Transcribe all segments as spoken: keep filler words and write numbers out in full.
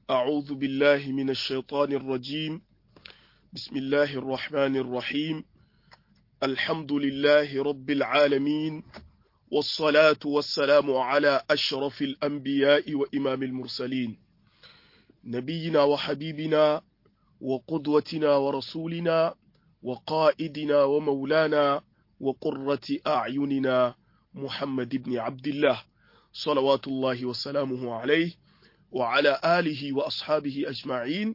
أعوذ بالله من الشيطان الرجيم. بسم الله الرحمن الرحيم. الحمد لله رب العالمين، والصلاة والسلام على أشرف الأنبياء وإمام المرسلين، نبينا وحبيبنا وقدوتنا ورسولنا وقائدنا ومولانا وقرة أعيننا محمد بن عبد الله، صلوات الله وسلامه عليه وعلى آله وأصحابه أجمعين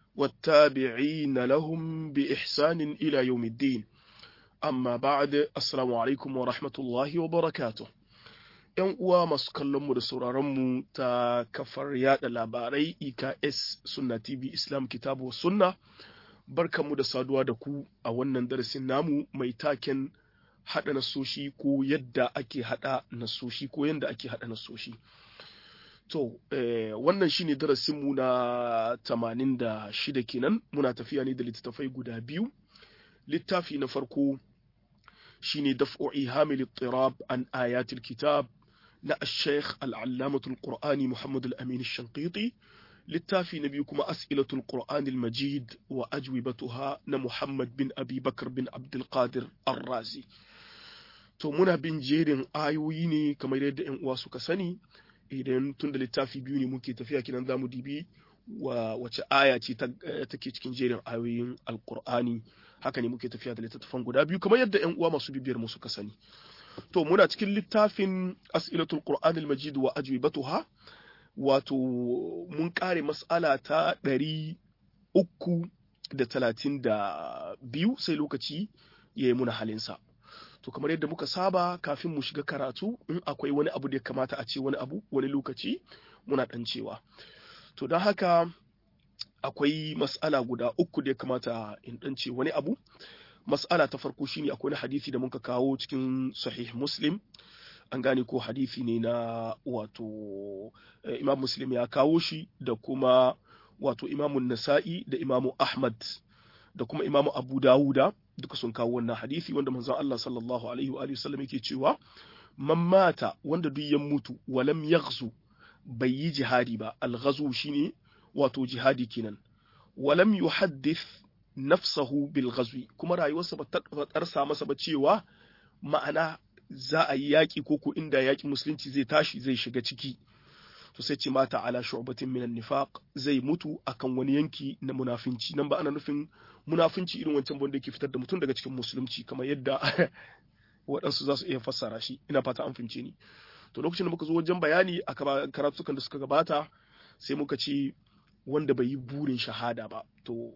والتابعين لهم بإحسان إلى يوم الدين. أما بعد، السلام عليكم ورحمة الله وبركاته. ‘Yan uwa masu kallonmu da sauraronmu ta kafar yada labarai E K S Sunna T V Islam Kitabu wa Sunna, barkanmu da saduwa da ku a wannan darasin namu mai taken haɗa nasoshi ko yadda ake haɗa nasoshi ko yadda ake haɗa nasoshi. To, eh, wannan shine darasinmu na tamanin da shida kenan. Muna tafiya ne da littattafai guda biyu. Littafi na farko shine Daf'u Ihamil Ittirab an Ayatil Kitab na Sheikh Al-Allamatul Qur'ani Muhammad Al-Amin Al-Shanqiti. Littafi na biyu kuma As'ilatul Qur'an Al-Majid wa Ajwibatuha na Muhammad bin Abi Bakr bin Abdul Qadir Ar-Razi. To, muna bin jerin ayoyi ne kamar yadda ‘yan uwa suka sani. Idan tun da littafi biyu ne muke tafiya kinan za mu dibi wa wace aya ce take cikin jerin ayoyin alkur'ani, haka ne muke tafiya da littattafan guda biyu kamar yadda ƴan uwa masu bibiyar mu suka sani. To muna cikin littafin as'ilatul qur'anil majid wa ajwibatuha, wato mun kare mas'ala ta ɗari uku da talatin da biyu sai lokaci ya yi muna halinsa. To kamar yadda muka saba, kafin mu shiga karatu, in akwai wani abu da ya kamata a ce wani abu wani lokaci muna ɗan cewa. To don haka akwai mas'ala guda uku da ya kamata in ɗan ce wani abu. Mas'ala ta farko shine akwai wani hadisi da muka kawo cikin Sahih Muslim. An gane ko hadisi ne na wato eh, Imam Muslim ya kawo shi da kuma wato Imamun Nasa'i da Imamu Ahmad da kuma Imamu Abu Dawuda. Duka sun kawo wannan hadisi wanda manzon Allah sallallahu alaihi wa alihi wasallam yake cewa man mata wanda duk ya mutu walam yaghzu bai yi jihadi ba. Al-ghazw shine wato jihadi kenan. Walam yuhaddith nafsahu bil ghazwi, kuma rayuwarsa ba ta tarsa masa ba cewa ma'ana za a yi yaki ko ko inda yaki musulunci zai tashi zai shiga ciki. To sai ce mata ala shu'batin minan nifaq, zai mutu akan wani yanki na munafinci. Nan ba ana nufin munafinci irin wancan wanda yake fitar da mutum daga cikin musulunci kamar yadda waɗansu za su iya fassara shi. Ina fata an fahimce ni. To lokacin da muka zo wajen bayani a karatukan da suka gabata, sai muka ce wanda bai yi burin shahada ba. To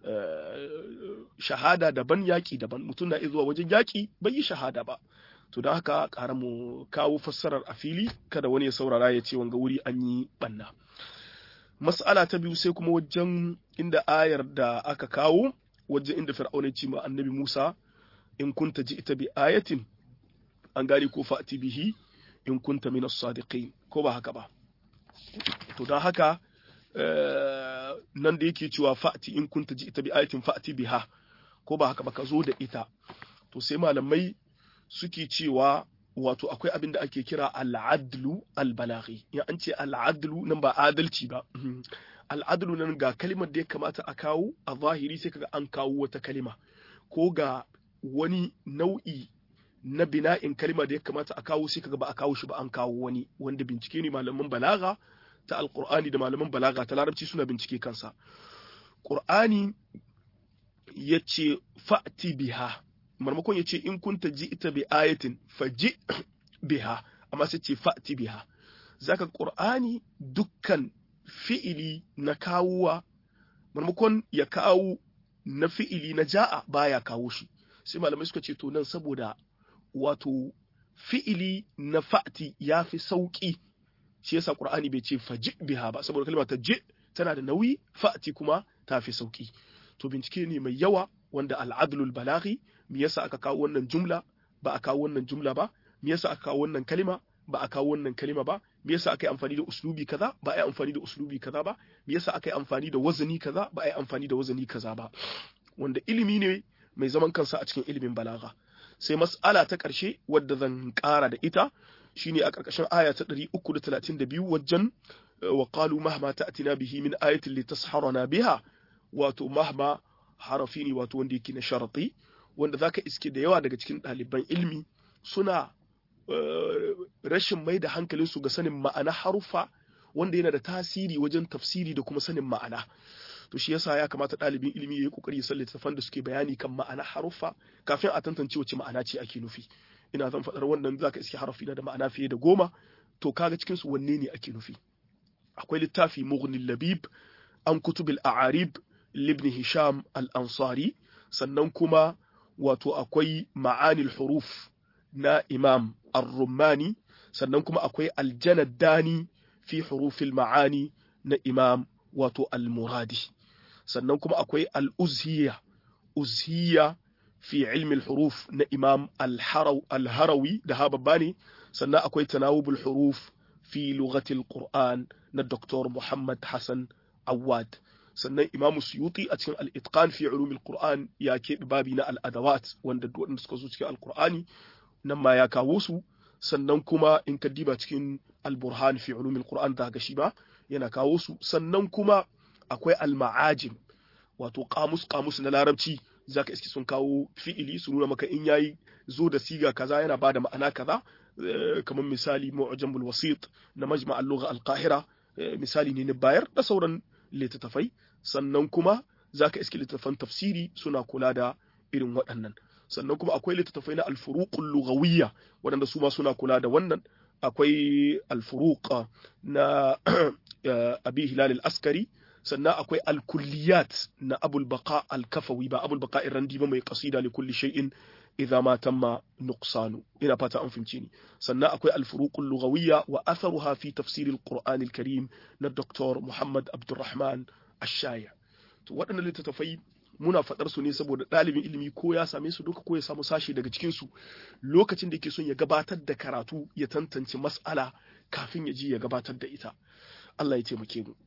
shahada daban, yaƙi daban. Mutum na iya zuwa wajen yaƙi bai yi shahada ba. To don haka ƙara mu kawo fassarar a fili, kada wani ya saurara ya ce wanga wuri an yi ɓanna. Mas'ala ta biyu sai kuma wajen inda ayar da aka kawo, wajen inda Fir'auna ce ma annabi Musa, in kunta ji'ta bi ayatin, an gane ko fa'ti bihi in kunta minas sadiqin, ko ba haka ba. To don haka nan da yake cewa fa'ti in kunta ji'ta bi ayatin fa'ti biha, ko ba haka ba, ka zo da ita. To sai malamai suke cewa wato akwai abin da ake kira al'adlu al-balaghi. Ya an ce al'adlu nan ba adalci ba. Al'adlu nan ga kalimar da ya kamata a kawo a zahiri sai kaga an kawo wata kalima, ko ga wani nau'i na bina'in kalima da ya kamata a kawo sai kaga ba a kawo shi ba, an kawo wani, wanda bincike ne malaman balaga ta alqur'ani da malaman balaga ta larabci suna bincike kansa. Qur'ani yace fa'ti biha, marmakon ya ce in kunta ji ita bi ayatin faji biha, amma sai ce fa'ti biha. Zaka Qur'ani dukkan fi'ili na kawuwa, marmakon ya kawo na fi'ili na ja'a baya kawo shi. Sai malamai suka ce to nan saboda wato fi'ili na fa'ti ya fi sauki, shi yasa Qur'ani bai ce faji biha ba, saboda kalmar ta ji tana da nauyi, fa'ti kuma ta fi sauki. To bincike ne mai yawa wanda al'adlul balaghi, me yasa aka kawo wannan jumla ba a kawo wannan jumla ba, me yasa aka kawo wannan kalima ba a kawo wannan kalima ba, me yasa aka yi amfani da uslubi kaza ba a yi amfani da uslubi kaza ba, me yasa aka yi amfani da wazani kaza ba a yi amfani da wazani kaza ba, wanda ilimi ne mai zaman kansa a cikin ilimin balaga. Sai mas'ala ta ƙarshe wadda zan ƙara da ita shine a ƙarƙashin aya ta ɗari uku da talatin da biyu wajen wa qalu mahma ta'tina bihi min ayatin litasharana biha wato mahma harafi ne wato wanda yake na sharati wanda zaka iske da yawa daga cikin ɗaliban ilmi suna rashin mai da hankalinsu ga sanin ma'ana harufa wanda yana da tasiri wajen tafsiri da kuma sanin ma'ana. To shi yasa ya kamata ɗalibin ilimi ya yi kokari ya san littattafan da suke bayani kan ma'ana harufa kafin a tantance wace ma'ana ce ake nufi. Ina zan faɗar wannan zaka iske harafi na da ma'ana fiye da goma, to kaga cikin su wanne ne ake nufi. Akwai littafi Mughnil Labib an kutubil a'arib libni Hisham al-Ansari, sannan kuma wato akwai ma'anil huruf na Imam Ar-Rummani, sannan kuma akwai Al-Janad Dani fi hurufil ma'ani na Imam wato Al-Muradi, sannan kuma akwai Al-Uzhiya Uzhiya fi ilmi al-huruf na Imam Al-Harawi da Hababani, sannan akwai Tanawubul huruf fi lughatil Qur'an na Doktor Muhammad Hassan Awad, sannan Imam Suyuti a cikin Al-Itqan fi ulumil Qur'an ya keɓe babi na al-adawat wanda wanda suka zo cikin Al-Qur'ani nan ma ya kawo su, sannan kuma in ka diba cikin Al-Burhan fi ulumil Qur'an da ga shi ba yana kawo su, sannan kuma akwai al-ma'ajim wato kamus kamus na larabci zaka iske sun kawo fi'ili su nuna maka in yayi zo da siga kaza yana bada ma'ana kaza, kamar misali Mu'jamul Wasit na Majma' al-Lugha al-Qahira misali ne na bayar da sauran littattafai, sannan kuma zaka iske littattafan tafsiri suna kula da irin waɗannan, sannan kuma akwai littattafai na al-furuqul lughawiyya waɗanda su ma suna kula da wannan. Akwai al-furuq na Abi Hilal al-Askari, sannan akwai al-kulliyat na Abul Baqa al-Kafawi ba Abul Baqa ar-Randi ba mai qasida li kulli shay'in idza ma tamma nuqsanu, ina fata an fahimci ni. Sannan akwai al-furuqul lughawiyya wa atharuha fi tafsir al-Qur'an al-Karim na Doktor Muhammad Abdurrahman Ash-Shaya. To waɗannan littattafai muna faɗar su ne saboda ɗalibin ilimi ko ya same su duka ko ya samu sashi daga cikin su lokacin da yake son ya gabatar da karatu ya tantance mas'ala kafin ya ji ya gabatar da ita. Allah ya taimake mu.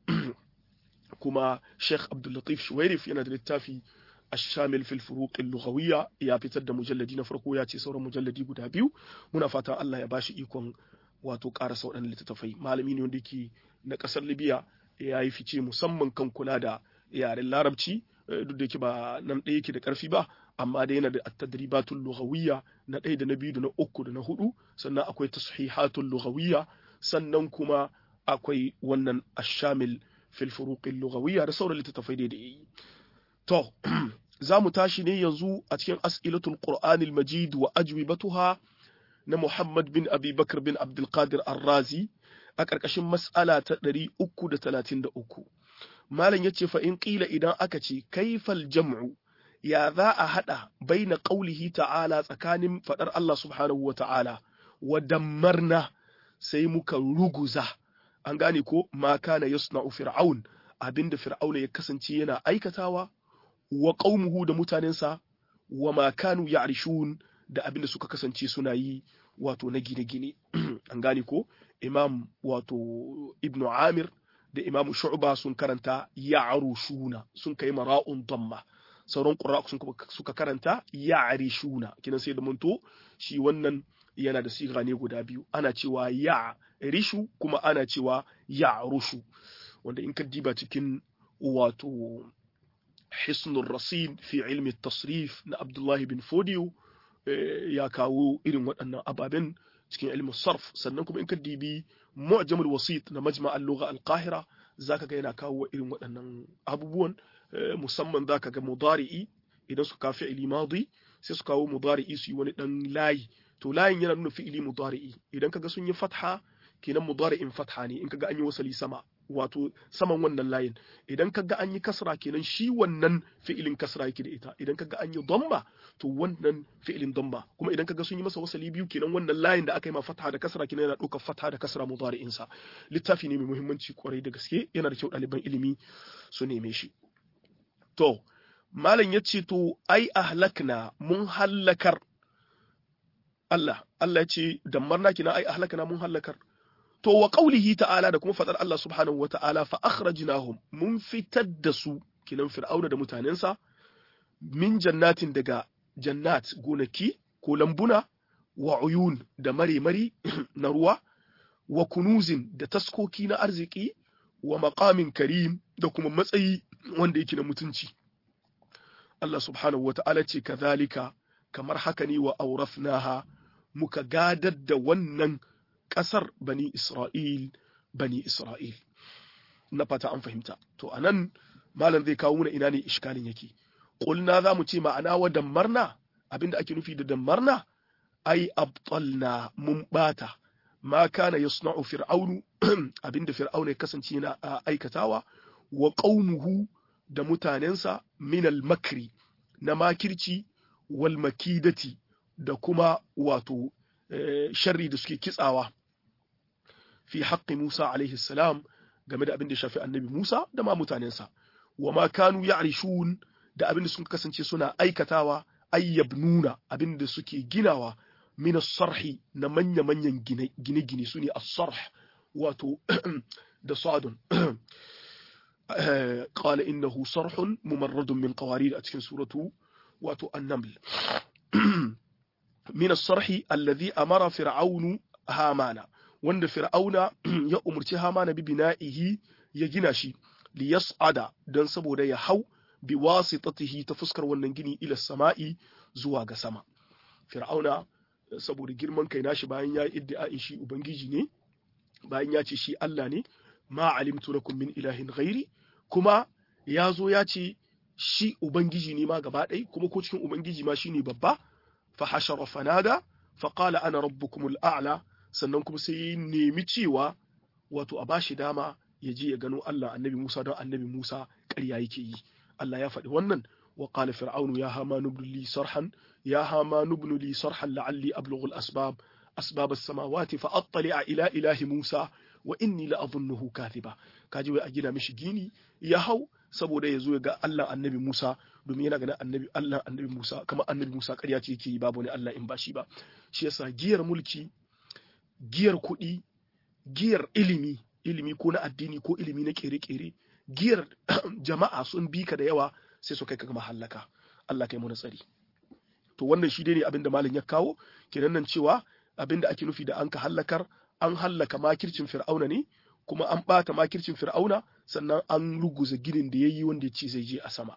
Kuma Sheikh Abdul Latif Shuwairif yana da littafi Ash-Shamil fil Furuq al-Lughawiyya ya fitar da mujalladi na farko, ya ce sauran mujalladi guda biyu. Muna fatan Allah ya bashi ikon wato ƙarasa waɗannan littattafai. Malami ne wanda yake na ƙasar Libya, ya yi fice musamman kan kula da yaren Larabci, duk da yake ba nan ɗaya yake da ƙarfi ba, amma dai yana da at-tadribatul lughawiyya na ɗaya da na biyu da na uku da na hudu, sannan akwai tashihatul lughawiyya, sannan kuma akwai wannan ash-shamil fil furuqil lughawiyya da sauran littattafai da yayi. To za mu tashi ne yanzu a cikin as'ilatul qur'anil majid wa ajwibatuha na Muhammad bin Abi Bakr bin Abdul Qadir Ar-Razi a ƙarƙashin mas'ala ta ɗari uku da talatin da uku. Malam yace fa in qila idan aka ce kaifal jam'u ya za a hada baina qaulihi ta'ala tsakanin fadar Allah subhanahu wa ta'ala wa dammarna sai muka ruguza, an gane ko ma kana yasna'u fir'aun abinda fir'auna ya kasance yana aikatawa, wa qaumuhu da mutanensa, wa ma kanu ya'rishun da abinda suka kasance suna yi wato na gine-gine. An gane ko Imam wato Ibn Amir da Imam Shu'ba sun karanta ya'rushuna sun kai mara'un damma, sauran qurra sun suka karanta ya'rishuna, kinan sai da munto shi wannan yana da siga ne guda biyu, ana cewa ya'rishu kuma ana cewa ya'rushu, wanda in ka diba cikin wato Hisnur Rasid fi ilmi at-tasrif na Abdullah bin Fodiyo ya kawo irin waɗannan ababen cikin ilmin sarf. Sannan kuma in ka dibi Mu'jamul Wasit na Majma' al-Lugha al-Qahira zaka ga yana kawo irin waɗannan abubuwan, musamman zaka ga mudari'i idan suka kawo fi'ili madi sai su kawo mudari'i su yi wani dan layi, to layin yana nuna fi'ili mudari'i. Idan kaga sun yi fatha kenan mudari'in fatha ne, in kaga an yi wasali sama wato saman wannan layin, idan kaga an yi kasra kenan shi wannan fi'ilin kasra yake da ita, idan kaga an yi dhamma to wannan fi'ilin dhamma, kuma idan kaga sun yi masa wasali biyu kenan wannan layin da aka yi ma fatha da kasra kenan yana ɗaukar fatha da kasra mudari'in sa. Littafi ne mai muhimmanci kwarai da gaske, yana da kyau ɗaliban ilimi su neme shi. To malam yace to ai ahlakna mun hallakar, Allah Allah yace dammarna kina ai ahlakna mun hallakar. To wa qaulihi ta'ala da kuma fadar Allah subhanahu wa ta'ala fa akhrajnahum mun fitar da su kinan fir'auna da mutanensa min jannatin daga jannat gonaki ko lambuna, wa uyun da mare mari na ruwa, wa kunuzin da taskoki na arziki, wa maqamin karim da kuma matsayi wanda yake na mutunci Allah subhanahu wata'ala ce kazalika kamar haka ne wa aurafnaha muka gadar da wannan ƙasar bani Isra'il bani Isra'il na fata an fahimta to anan malam zai kawo mana ina ne iskalin yake qulna za mu ce ma'ana wa dammarna abinda ake nufi da dammarna ai abtalna mun bata ma kana yasna'u fir'aunu abinda fir'auna ya kasance yana aikatawa wa qaumuhu da mutanensa min al-makri na makirci wal makidati da kuma wato sharri da suke kitsawa fi haqqi Musa alaihi salam game da abin da shafi annabi Musa da ma mutanensa wa ma kanu ya'rishun da abin da sun kasance suna aikatawa ayyabnuna abin da suke ginawa min as-sarhi na manya manyan gine-gine su ne as-sarh wato da sadun قال إنه صرح ممرد من قوارير أتكن سورة واتو النمل من الصرح الذي أمر فرعون هامان وند فرعون يأمر هامان ببنائه يجناشي ليصعد دان سبو دا يحو بواسطته تفسكر وننجني إلى السماء زواج سما فرعون سبو دا جرمان كيناشي باين يا إدعاء شي أبنجيجي ني باين يا شي الله ني ما علمت لكم من إله غيري kuma ya zo ya ce shi ubangiji ne ma gaba ɗaya kuma ko cikin ubangiji ma shine babba fa hashara fanada fa qala ana rabbukumul a'la sannan kuma sai ya nemi cewa wato a bashi dama ya je ya gano Allah annabi Musa don annabi Musa ƙarya yake yi Allah ya faɗi wannan wa qala fir'aunu ya hamanu ibn li sarhan ya hamanu ibn li sarhan la'alli ablughu al-asbab asbab as-samawati fa attali'a ila ilahi Musa wa inni la adhunnuhu kathiba kaji wai a gina mishi gini ya hau saboda ya zo ya ga Allah annabi Musa domin yana ganin annabi Allah annabi Musa kamar annabi Musa ƙarya ce yake yi babu ne Allah in ba shi ba shi yasa giyar mulki giyar kuɗi giyar ilimi ilimi ko na addini ko ilimi na kere-kere giyar jama'a sun bi ka da yawa sai su kai ka gama hallaka Allah kai mu tsari to wannan shi dai ne abinda malam ya kawo kenan nan cewa abinda ake nufi da an ka hallakar an hallaka makircin fir'auna ne kuma an ɓata makircin fir'auna sannan an ruguza ginin da ya yi wanda ya ce zai je a sama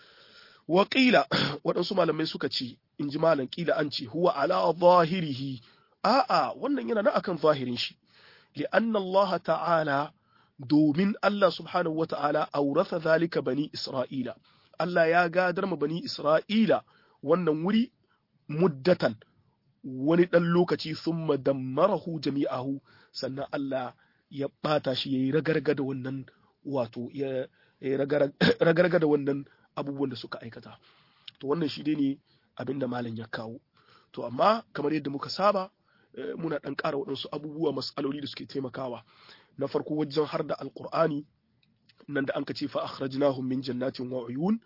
waƙila waɗansu malamai suka ce in ji malam ƙila an ce huwa ala zahirihi a'a wannan yana na akan zahirin shi li'anna Allah ta'ala domin Allah subhanahu wa ta'ala auratha zalika bani Isra'ila Allah ya gadar ma bani Isra'ila wannan wuri muddatan wani ɗan lokaci sun dammarahu jami'ahu sannan Allah ya ɓata shi ya yi ragarga da wannan wato ya ragarga da wannan abubuwan da suka aikata to wannan shi dai ne abinda malam ya kawo to amma kamar yadda muka saba muna ɗan ƙara waɗansu abubuwa mas'aloli da suke taimakawa na farko wajen har da alƙur'ani nan da an ka ce fa akhrajnahum min jannatin wa uyun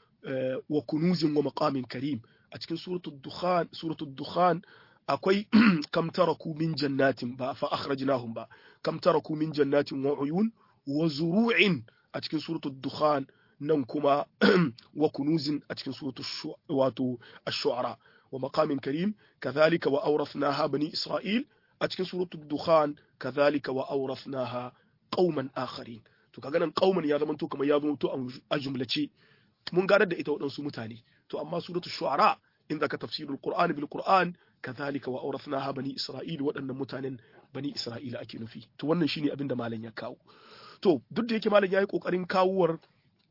wa kunuzin wa maqamin karim a cikin suratul dukhan suratul dukhan akwai kam taraku min jannatin ba fa akhrajnahum ba kam taraku min jannatin wa uyun wa zuru'in a cikin suratul dukhan nan kuma wa kunuzin a cikin suratul wato ash-shu'ara wa maqamin karim kadhalika wa awrathnaha bani isra'il a cikin suratul dukhan kadhalika wa awrathnaha qauman akharin to kaga nan qauman ya zama to kamar ya zama to a jumlace mun gadar da ita waɗansu mutane to amma suratul shu'ara in zaka tafsirul qur'ani bil qur'an kadhalika wa awrathnaha bani isra'il waɗannan mutanen bani isra'ila ake nufi to wannan shine abinda malam ya kawo to duk da yake malam yayi kokarin kawuwar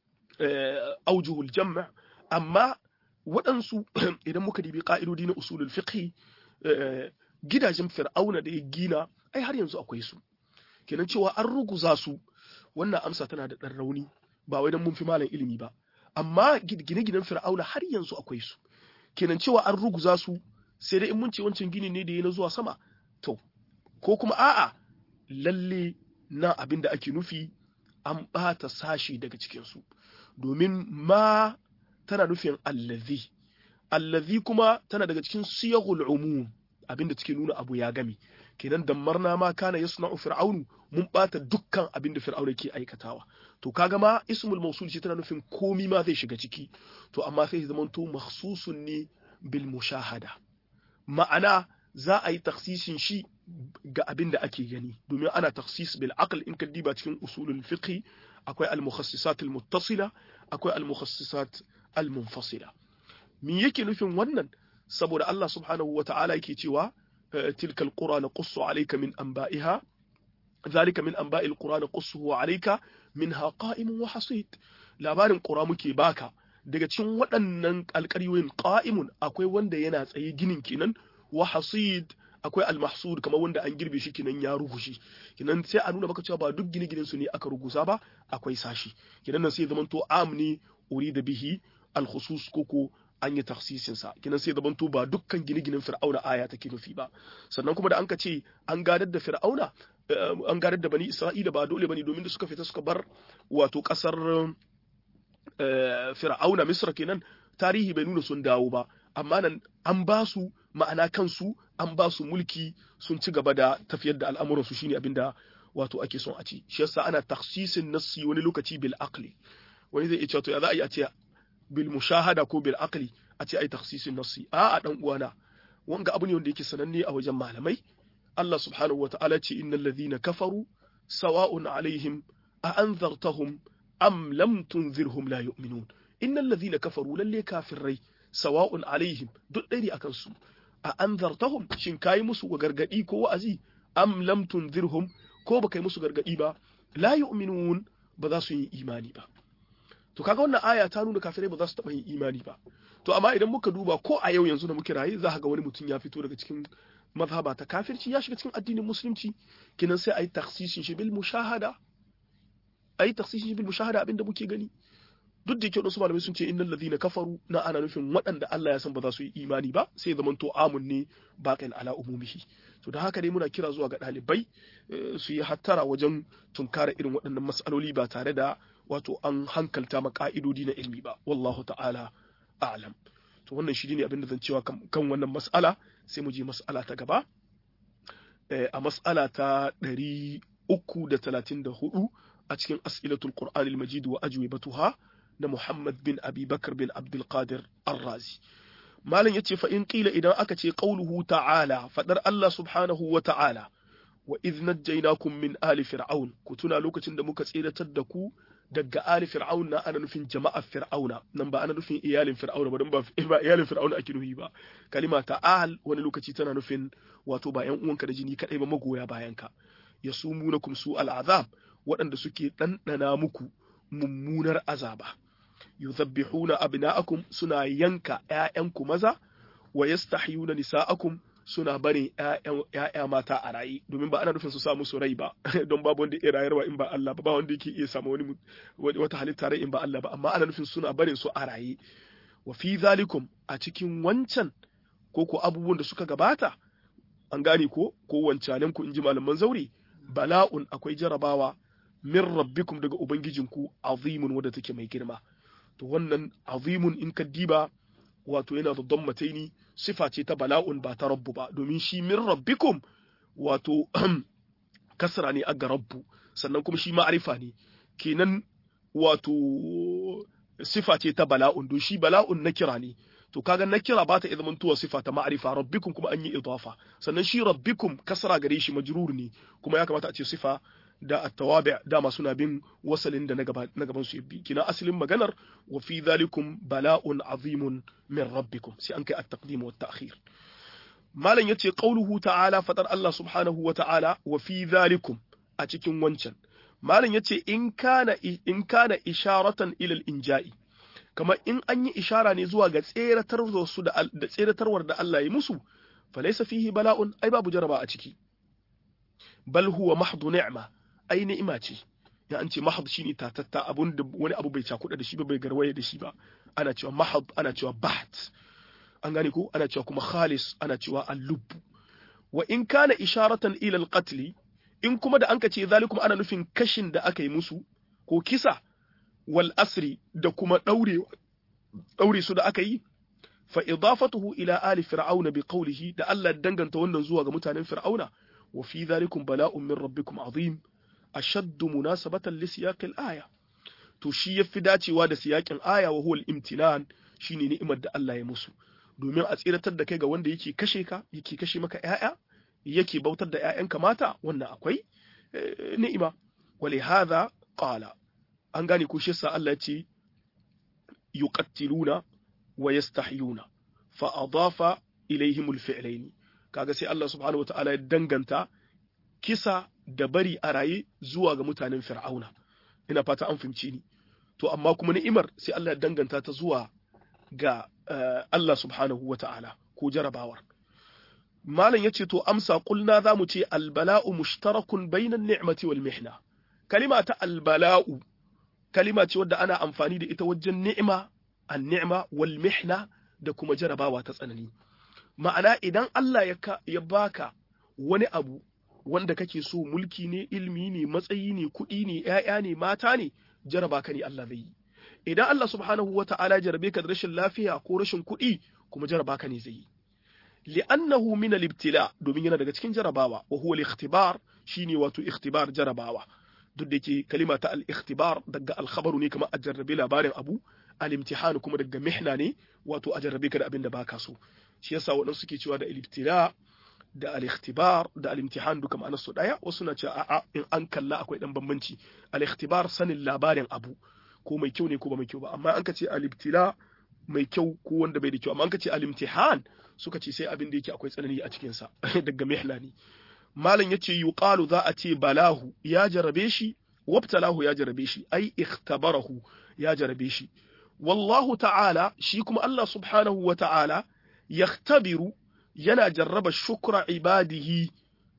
aujuhul jam' amma waɗansu idan muka dibi ka'idodi na usulul fiqh gidajen fir'auna da ya gina ai har yanzu akwai su kenan cewa an ruguza su wannan amsa tana da ɗan rauni ba wai dan mun fi malam ilimi ba amma gine-ginen fir'auna har yanzu akwai su kenan cewa an ruguza su sai dai in mun ce wancan gini ne da ya na zuwa sama to ko kuma a'a lalle na abin da ake nufi an bata sashi daga cikin su domin ma tana nufin allazi allazi kuma tana daga cikin siyagul umum abinda take nuna abu ya gami kenan dammarna ma kana yasna'u fir'aunu mun bata dukkan abinda fir'auna ke aikatawa to kaga ma ismul mawsul ce tana nufin komi ma zai shiga ciki to amma sai zaman to makhsusun ne bil mushahada ma'ana za a yi taksisin shi ga abin da ake gani domin ana taksis bil aql in ka diba cikin usulul fiqh akwai al mukhassisat al muttasila akwai al mukhassisat al munfasila me yake nufin wannan saboda Allah subhanahu wa ta'ala yake cewa tilka al qura naqussu alayka min anba'iha zalika min anba'il qura naqussuhu alayka minha qa'imun wa hasid labarin qura muke baka daga cikin waɗannan alƙaryoyin qa'imun akwai wanda yana tsaye ginin kenan wa hasid akwai al-mahsud kamar wanda an girbe shi kinan ya rugushi kinan sai a nuna maka cewa ba duk gine-ginen su ne aka rugusa ba akwai sashi kinan nan sai zaman to amni urida bihi al-khusus koko an yi takhsisin sa kinan sai zaman to ba dukkan gine-ginen fir'auna aya take nufi ba sannan kuma da an ka ce an gadar da fir'auna an gadar da bani isra'ila ba dole bane domin da suka fita suka bar wato kasar fir'auna misra kenan tarihi bai nuna sun dawo ba amma nan an ba su ma'ana kansu an ba su mulki sun ci gaba da tafiyar da al'amuransu shine abinda wato ake son a ci shi yasa ana takhsisin nassi wani lokaci bil aqli wani zai ce to ya za a yi a ce bil mushahada ko bil aqli a ce ai takhsisin nassi a a dan uwana wanga abu ne wanda yake sananne a wajen malamai Allah subhanahu wata'ala ce innal ladhina kafaru sawa'un alaihim a anzartahum am lam tunzirhum la yu'minun innal ladhina kafaru lalle kafirai sawa'un alaihim duk ɗaya ne akan su a anzartahum shin kai musu gargadi ko wa'azi am lam tunzirhum ko baka yi musu gargadi ba la yu'minun ba za su yi imani ba to kaga wannan aya ta nuna kafirai ba za su taɓa yin imani ba to amma idan muka duba ko a yau yanzu da muke raye za ka ga wani mutum ya fito daga cikin mazhaba ta kafirci ya shiga cikin addinin musulunci kinan sai ayi takhsisin shi bil mushahada ayi takhsisin shi bil mushahada abinda muke gani duk da yake wasu malamai sun ce innal ladhina kafaru na ana nufin waɗanda Allah ya san ba za su yi imani ba sai zaman to amun ne baqin ala umumihi to da haka dai muna kira zuwa ga ɗalibai su yi hattara wajen tunkara irin waɗannan mas'aloli ba tare da wato an hankalta ma ka'idodi na ilmi ba wallahu ta'ala a'lam to wannan shi ne abin da zan cewa kan wannan mas'ala sai mu je mas'ala ta gaba a mas'ala ta ɗari uku da talatin da hudu a cikin as'ilatul qur'anil majid wa ajwibatuha na Muhammad bin Abi Bakar bin Abdul Qadir Ar-Razi malam yace fa in qila idan aka ce qauluhu ta'ala fadar Allah subhanahu wa ta'ala wa idh najaynakum min ali fir'aun ku tuna lokacin da muka tsiratar da ku daga ali fir'aun na ana nufin jama'ar fir'auna nan ba ana nufin iyalin fir'auna ba dan ba iyalin fir'auna ake nufi ba kalima ta'al wani lokaci tana nufin wato ba yan uwanka da jini kadai ba magoya bayanka yasumunakum su al'azab waɗanda suke ɗanɗana muku mummunar azaba yuzabbihuna abna'akum suna yanka ƴaƴanku maza wa yastahyuna nisa'akum suna barin ƴaƴa mata a rayi domin ba ana nufin su sa musu rai ba don babu wanda ya rayarwa in ba Allah ba ba wanda yake iya samu wani wata halitta rai in ba Allah ba amma ana nufin suna barin su a rayi wa fi zalikum a cikin wancan ko ko abubuwan da suka gabata an gane ko ko wancanen ku inji malaman zauri bala'un akwai jarabawa min rabbikum daga ubangijinku azimun wadda take mai girma to wannan azimun in ka diba wato yana da dammataini sifa ce ta bala'un ba ta rabbu ba domin shi min rabbikum wato kasra ne aga rabbu sannan kuma shi ma'arifa ne kenan wato sifa ce ta bala'un don shi bala'un na kira ne to kaga na kira ba ta izmin tuwa sifa ta ma'arifa rabbikum kuma an yi idafa sannan shi rabbikum kasra gare shi majrur ne kuma ya kamata a ce sifa da at-tawabi dama suna bin wasalin da na gaban su yabbi kina asalin maganar wa fi dhalikum bala'un azimun min rabbikum sai an kai at-taqdim wa at-ta'khir malan yace qauluhu ta'ala fadar Allah subhanahu wa ta'ala wa fi dhalikum a cikin wancan malan yace in kana in kana isharatan ila al-inja'i kama in an yi ishara ne zuwa ga tseratar su da da tseratarwar da Allah ya musu falaysa fihi bala'un ai babu jaraba a ciki bal huwa mahdu ni'ma ai ni'ima ce ya an ce mahad shine tatatta abun da wani abu bai cakuda da shi ba bai garwaye da shi ba ana cewa mahad ana cewa baht an gane ko ana cewa kuma khalis ana cewa al-lubb wa in kana isharatan ila al-qatl in kuma da anka ce zalikum ana nufin kashin da aka yi musu ko kisa wal asri da kuma daure daure su da aka yi fa idafatuhu ila ali fir'auna bi qawlihi da Allah danganta wannan zuwa ga mutanen fir'auna wa fi dhalikum bala'un min rabbikum azim ashaddu munasabatan li siyaqil aya to shi yafi dacewa da siyakin aya wa huwa al-imtinan shine ni'imar da Allah ya musu domin a tsiratar da kai ga wanda yake kashe ka yake kashe maka ƴaƴa yake bautar da ƴaƴanka mata wannan akwai ni'ima wali hadha qala an gane ko shi yasa Allah ya ce yuqattiluna wa yastahyuna fa adafa ilaihim alfi'lain kaga sai Allah subhanahu wataala ya danganta kisa da bari a raye zuwa ga mutanen fir'auna ina fata an fahimci ni to amma kuma ni'imar sai Allah ya danganta ta zuwa ga Allah subhanahu wataala ko jarabawar malam yace to amsa kulna zamu ce albala'u mushtarakun bainan ni'mati wal mihna kalima ta albala'u kalima ce wadda ana amfani da ita wajen ni'ima an-ni'ma wal mihna da kuma jarabawa ta tsanani ma'ana idan Allah ya ya baka wani abu wanda kake so mulki ne ilmi ne matsayi ne kuɗi ne ƴaƴa ne mata ne jaraba ka ne Allah zai yi idan Allah subhanahu wata'ala ya jarabe ka da rashin lafiya ko rashin kuɗi kuma jaraba ka ne zai yi li'annahu min al-ibtila domin yana daga cikin jarabawa wa huwa al-ikhtibar shine wato ikhtibar jarabawa duk da ke kalima ta al-ikhtibar daga al-khabaru ne kamar a jarrabe labarin abu al-imtihan kuma daga mihna ne wato a jarrabe ka da abin da baka so shi yasa waɗansu suke cewa da al-ibtila da al-ikhtibar da al-imtihan duka ma'anar su daya wasu na cewa a'a in an kalla akwai dan bambanci al-ikhtibar sanin labarin abu ko mai kyau ne ko ba mai kyau ba amma an ka ce al-ibtila mai kyau ko wanda bai da kyau amma an ka ce al-imtihan suka ce sai abin da yake akwai tsanani a cikin sa daga mihna ne malam yace yuqalu za a ce balahu ya jarabe shi wabtalahu ya jarabe shi ai ikhtabarahu ya jarabe shi wallahu ta'ala shi kuma Allah subhanahu wa ta'ala yakhtabiru yana jarraba shukra ibadihi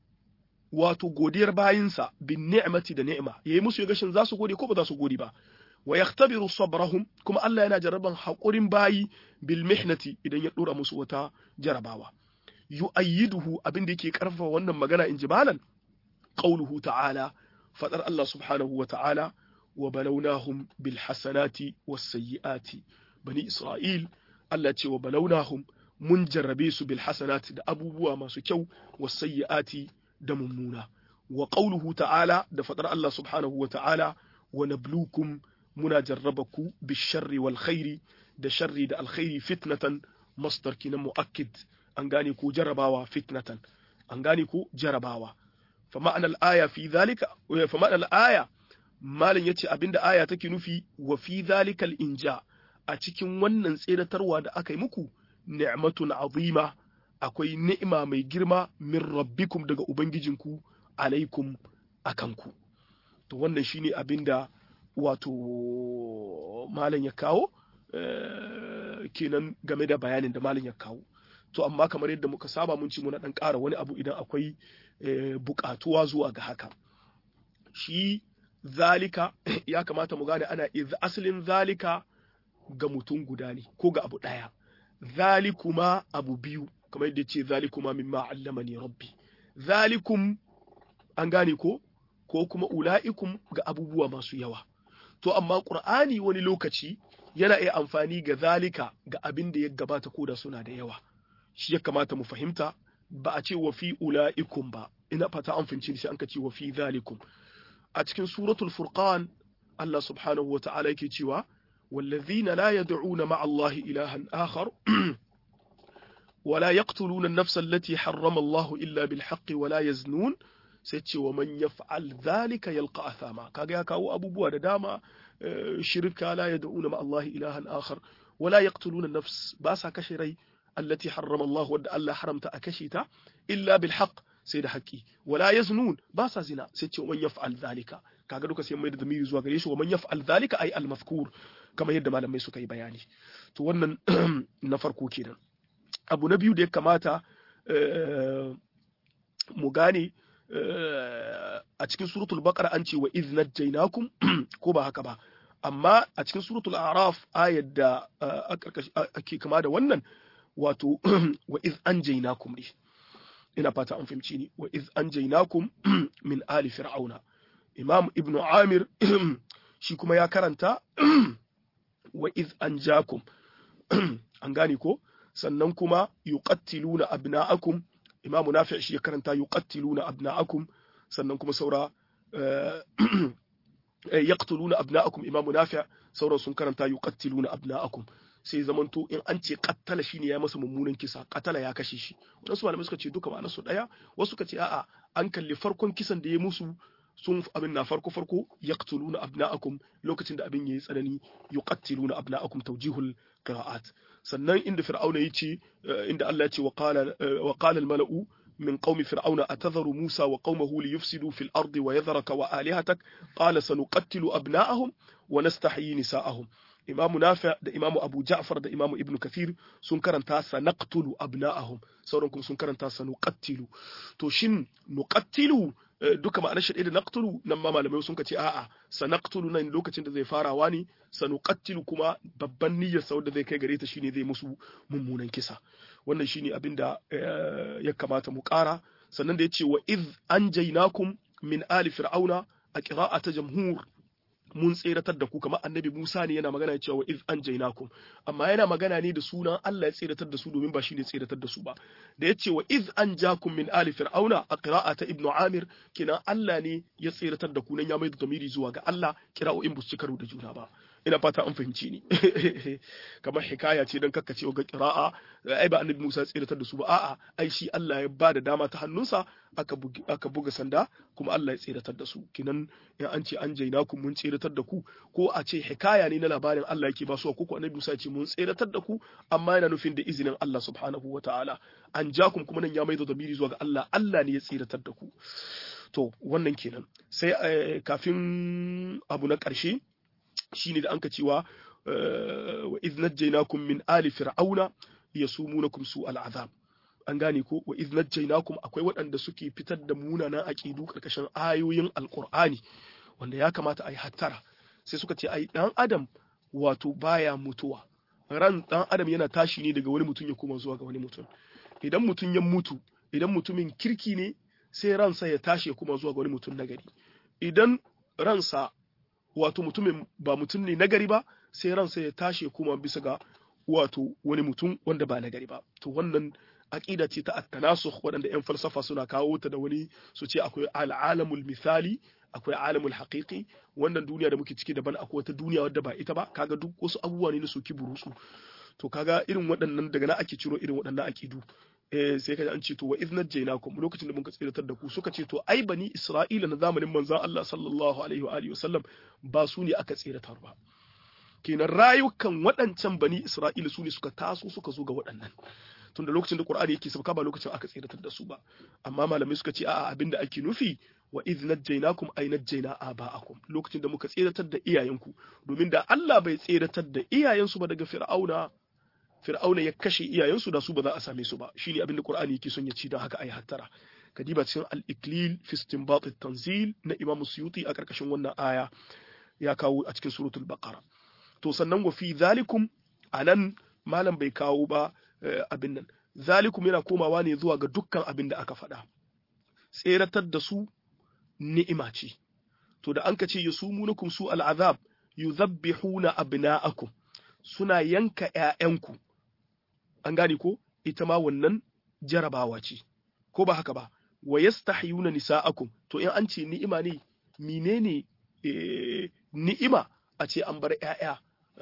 wato godiyar bayinsa bin ni'mati da ni'ima yayi musu gashin za su gode ko ba za su gode ba wa yakhtabiru sabrahum kuma Allah yana jarraban hakurin bayi bil mihnati idan ya dora musu wata jarabawa yu'ayyiduhu abin da yake karfafa wannan magana in jibalan qauluhu ta'ala fadar Allah subhanahu wa ta'ala wa balawnahum bil hasanati was sayyiati bani isra'il Allah ce wa balawnahum mun jarrabe su bil hasanati da abubuwa masu kyau was sayyiati da mummuna wa qauluhu ta'ala da fadar Allah subhanahu wa ta'ala wa nablukum muna jarrabaku bis sharri wal khairi da sharri da alkhairi fitnatan masdar kinan muakkid an gane ko jarabawa fitnatan an gane ko jarabawa fa ma'anar aya fi zalika fa ma'anar aya malin yace abinda aya take nufi wa fi zalikal inja a cikin wannan tseratarwa da aka yi muku ni'matun azima akwai ni'ima mai girma min rabbikum daga ubangijinku alaikum akanku to wannan shine abinda wato malam ya kawo kenan game da bayanin da malam ya kawo to amma kamar yadda muka saba mun ci muna dan ƙara wani abu idan akwai buƙatuwa zuwa ga haka shi zalika ya kamata mu gane ana asalin zalika ga mutum guda ne ko ga abu ɗaya zalikuma abu biyu kamar yadda ce zalikuma mimma allamani rabbi zalikum an gane ko ko kuma ula'ikum ga abubuwa masu yawa to amma qur'ani wani lokaci yana iya amfani ga zalika ga abin da ya gabata ko da suna da yawa shi ya kamata mu fahimta ba a ce wa fi ula'ikum ba ina fata an fahimci shi an ka ce wa fi zalikum a cikin suratul furqan Allah subhanahu wa ta'ala yake cewa wallazina la yad'una ma'a Allah ilahan akhar ولا يقتلون النفس التي حرم الله إلا بالحق ولا يزنون سيتشي ومن يفعل ذلك يلقى أثاما كاغا كاو أبو بوا داما شركا لا يدعون مع الله إلها آخر ولا يقتلون النفس باسا كشري التي حرم الله ود الله حرمت أكشيتا إلا بالحق سيد حقي ولا يزنون باسا زنا سيتشي ومن يفعل ذلك kaga duka sai mai da zamiri zuwa gare shi wa man yaf'al dhalika ay al mazkur kamar yadda malamai suka yi bayani to wannan na farko kenan abu na biyu da ya kamata mu gane a cikin suratul baqara an ce wa idh najaynakum ko ba haka ba amma a cikin suratul a'raf ayat da ake kama da wannan wato wa idh anjaynakum ne ina fata an fahimci ni wa idh anjaynakum min ali fir'auna imam ibn amir shi kuma ya karanta wa idh anjakum an gane ko sannan kuma yuqattiluna abna'akum imam nafi' shi ya karanta yuqattiluna abna'akum sannan kuma saura yaqtuluna abna'akum imam nafi' sauran sun karanta yuqattiluna abna'akum sai zamanto in an ce qattala shine ya masa mummunan kisa qatala ya kashe shi wadansu malamai suka ce duka ma'anar su daya wasu suka ce a'a an kalli farkon kisan da ya musu sun abin na farko farko yaqtuluna abna'akum lokacin da abin yayi tsanani yuqattiluna abna'akum tawjihul qira'at sannan inda fir'auna yace inda Allah ya ce wa qala wa qala al-mala'u من قوم فرعون أتذر موسى وقومه ليفسدوا في الأرض ويذرك وآلهتك قال سنقتل أبناءهم ونستحيي نساءهم إمام نافع ده إمام أبو جعفر ده إمام ابن كثير سنكرن تا سنقتل أبناءهم سورنكم سنكرن تا سنقتل توشن نقتل duka ma'anar shi da naqtulu nan ma malamai sun kace a'a sanaqtulu nan lokacin da zai farawa ne sanuqattilu kuma babban niyyar sa wanda zai kai gare ta shine zai musu mummunan kisa wannan shine abin da ya kamata mu ƙara sannan da yace wa iz anjaynakum min ali fir'auna a qira'ata jamhur mun tseratar da ku kamar annabi Musa ne yana magana cewa iz anjaynakum amma yana magana ne da sunan Allah ya tseratar da su domin ba shi ne tseratar da su ba da yace wa iz anjakum min ali fir'auna a qira'ata ibnu amir kina Allah ne ya tseratar da ku nan ya mai da damiri zuwa ga Allah kira'o'in bu su karo da juna ba ina fata an fahimci ni kamar hikaya ce dan kakkace ga qira'a ai ba annabi Musa ya tseratar da su ba a'a ai shi Allah ya ba da dama ta hannunsa aka buga aka buga sanda kuma Allah ya tseratar da su kinan in an ce anjaynakum mun tseratar da ku ko a ce hikaya ne na labarin Allah yake ba su ko annabi Musa ya ce mun tseratar da ku amma yana nufin da izinin Allah subhanahu wataala an jakum kuma nan ya maido damiri zuwa ga Allah Allah ne ya tseratar da ku to wannan kenan sai kafin abu na ƙarshe shine da anka cewa wa idh najaynakum min ali fir'auna yasumunakum su'al azab an gane ko wa idh najaynakum akwai waɗanda suke fitar da munanan aqidu karkashin ayoyin alqur'ani wanda ya kamata a yi hattara sai suka ce ai dan adam wato baya mutuwa ran dan adam yana tashi ne daga wani mutum ya koma zuwa ga wani mutum idan mutum ya mutu idan mutumin kirki ne sai ransa ya tashi ya koma zuwa ga wani mutum nagari idan ransa wato mutumin ba mutum ne nagari ba sai ransa ya tashi ya koma bisa ga wato wani mutum wanda ba nagari ba to wannan aqida ce ta at-tanasukh wadanda yan falsafa suna kawo ta da wani su ce akwai al-alamul misali akwai alamul haqiqi wannan duniya da muke ciki daban akwai wata duniya wadda ba ita ba kaga duk wasu abubuwa ne na soki burusu to kaga irin waɗannan daga na ake ciro irin waɗannan aqidu eh sai kaga an ce to wa idh najaynakum lokacin da muka tsiratar da ku suka ce to ai bani isra'ila na zamanin manzon Allah sallallahu alaihi wa alihi wasallam ba su ne aka tsiratar ba kenan rayukan waɗancan bani isra'ila su ne suka taso suka zo ga waɗannan tunda lokacin da Qur'ani yake sauka ba lokacin aka tsiratar da su ba amma malamai suka ce a'a abinda ake nufi wa idh najaynakum ay najayna aba'akum lokacin da muka tsiratar da iyayenku domin da Allah bai tsiratar da iyayensu ba daga fir'auna fir'auna ya kashe iyayensu da su ba za a same su ba shine abinda Qur'ani yake son ya ci don haka ayi hattara kadiba cikin al-iklil fi istinbat at-tanzil na Imam Suyuti a karkashin wannan aya ya kawo a cikin suratul baqara to sannan wa fi zalikum anan malam bai kawo ba abin nan zalikum yana komawa ne zuwa ga dukkan abin da aka faɗa tseratar da su ni'ima ce to da an ka ce yasumunukum su al'azab yuzabbihuna abna'akum suna yanka ƴaƴanku an gane ko ita ma wannan jarabawa ce ko ba haka ba wa yastahyuna nisa'akum to in an ce ni'ima ne menene ni'ima a ce an bar ƴaƴa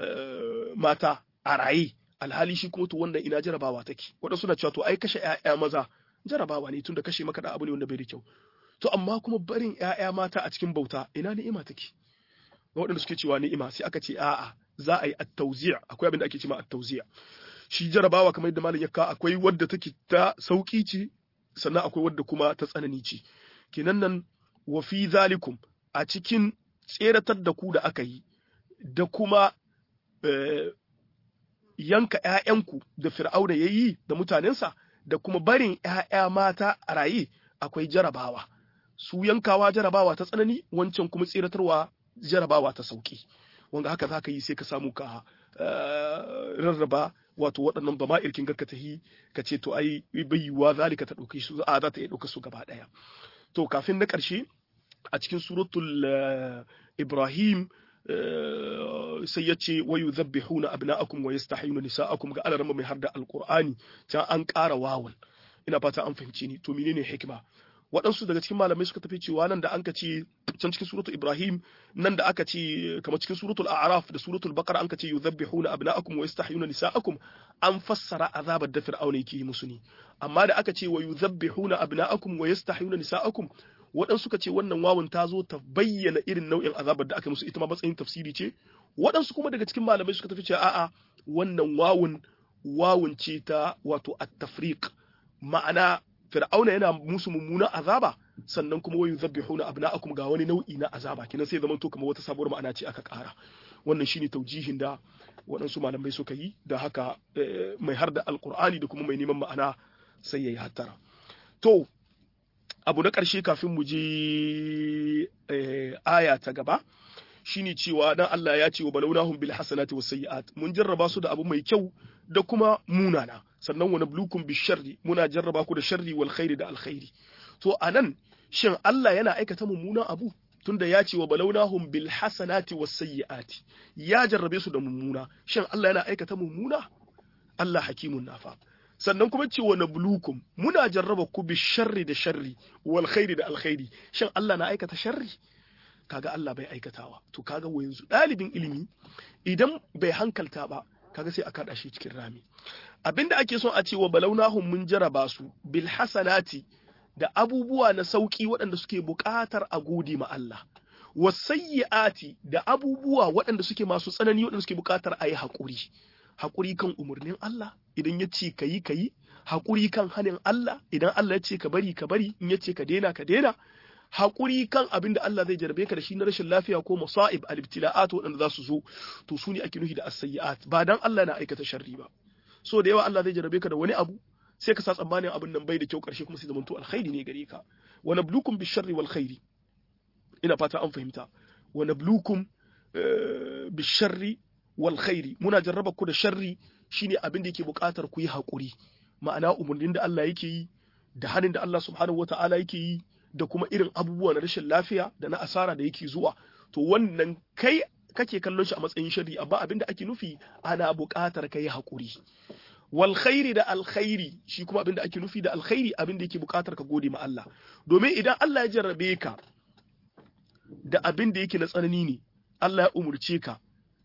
mata a raye alhali shi kuma to wanda ina jarabawa take wadansu suna cewa to ai kashe ƴaƴa maza jarabawa ne tunda kashe maka da abu ne wanda bai da kyau to amma kuma barin ƴaƴa mata a cikin bauta ina ni'ima take waɗanda suke cewa ni'ima sai aka ce a'a za a yi at-tawzi' akwai abin da ake cewa at-tawzi' shi jarabawa kamar yadda malam ya ka akwai wadda take ta sauki ce sannan akwai wadda kuma ta tsanani ce kenan nan wa fi zalikum a cikin tseratar da ku da aka yi da kuma yanka ƴaƴanku da fir'auna yayi da mutanensa da kuma barin ƴaƴa mata a raye akwai jarabawa su yankawa jarabawa ta tsanani wancan kuma tseratarwa jarabawa ta sauki wanda haka zaka yi sai ka samu ka rarraba wato waɗannan ba ma'irkin garka ta yi ka ce to ai bayyuwa zalika ta ɗauki su a za ta iya ɗauka su gaba ɗaya to kafin na ƙarshe a cikin suratul Ibrahim sai ya ce wa yuzabbihuna abna'akum wa yastahiyuna nisa'akum ga alarma mai harda alqur'ani ta an ƙara wawan ina fata an fahimci ni to menene hikima waɗansu daga cikin malamai suka tafi cewa nan da anka ce can cikin suratul Ibrahim nan da aka ce kamar cikin suratul A'raf da suratul Baqara anka ce yuzabbihuna abna'akum wa yastahyuna nisa'akum an fassara azabar da fir'auna yake musu ne amma da aka ce wa yuzabbihuna abna'akum wa yastahyuna nisa'akum waɗansu suka ce wannan wawun ta zo ta bayyana irin nau'in azabar da aka musu ita ma matsayin tafsiri ce waɗansu kuma daga cikin malamai suka tafi cewa a'a wannan wawun wawun ce ta wato at-tafriq ma'ana fir'auna yana musu mummunan azaba sannan kuma wayu zabbihuna abna'akum ga wani nau'i na azaba kina sai zaman to kamar wata sabuwar ma'ana ce aka ƙara wannan shine taujihin da waɗansu malamai suka yi da haka mai har da alqur'ani da kuma mai neman ma'ana sai yayi hattara to abu na ƙarshe kafin mu je aya ta gaba shine cewa dan Allah ya ce wa balawnahum bil hasanati was sayyi'at mun jarraba su da abu mai kyau da kuma munana sannan wa nablukum bish sharri muna jarraba ku da sharri wal khairi da alkhairi to anan shin Allah yana aikata mummunan abu tunda ya ce wa balawnahum bil hasanati was sayyi'ati ya jarrabe su da mummuna shin Allah yana aikata mummuna Allah hakimun nafa sannan kuma ce wa nablukum muna jarraba ku bish sharri da sharri wal khairi da alkhairi shin Allah na aikata sharri kaga Allah bai aikatawa to kaga wa yanzu dalibin ilimi idan bai hankalta ba kaga sai a kada shi cikin rami abinda ake son a ce wa balawnahum mun jaraba su bil hasanati da abubuwa na sauki waɗanda suke buƙatar a gode ma Allah wasayyiati da abubuwa waɗanda suke masu tsanani waɗanda suke buƙatar a yi haƙuri haƙuri kan umarnin Allah idan ya ce ka yi ka yi haƙuri kan hanin Allah idan Allah ya ce ka bari ka bari in ya ce ka daina ka daina haƙuri kan abin da Allah zai jarbe ka da shi na rashin lafiya ko musa'ib al-ibtila'at waɗanda za su zo to su ne ake nufi da as-sayyi'at ba dan Allah na aikata sharri ba so da yawa Allah zai jarbe ka da wani abu sai ka sa tsammanin abin nan bai da kyau karshe kuma sai zamanto alkhairi ne gare ka wa nablukum bish-sharri wal khairi ina fata an fahimta wa nablukum bish-sharri wal khairi muna jarraba ku da sharri shine abin da yake buƙatar ku yi haƙuri ma'ana umurnin da Allah yake yi da hanin da Allah subhanahu wata'ala yake yi da kuma irin abubuwa na rashin lafiya da na asara da yake zuwa to wannan kai kake kallon shi a matsayin sharri amma abinda ake nufi ana buƙatar kai haƙuri wal khairi da alkhairi shi kuma abinda ake nufi da alkhairi abinda yake buƙatar ka gode ma Allah domin idan Allah ya jarrabe ka da abinda yake na tsanani ne Allah ya umurce ka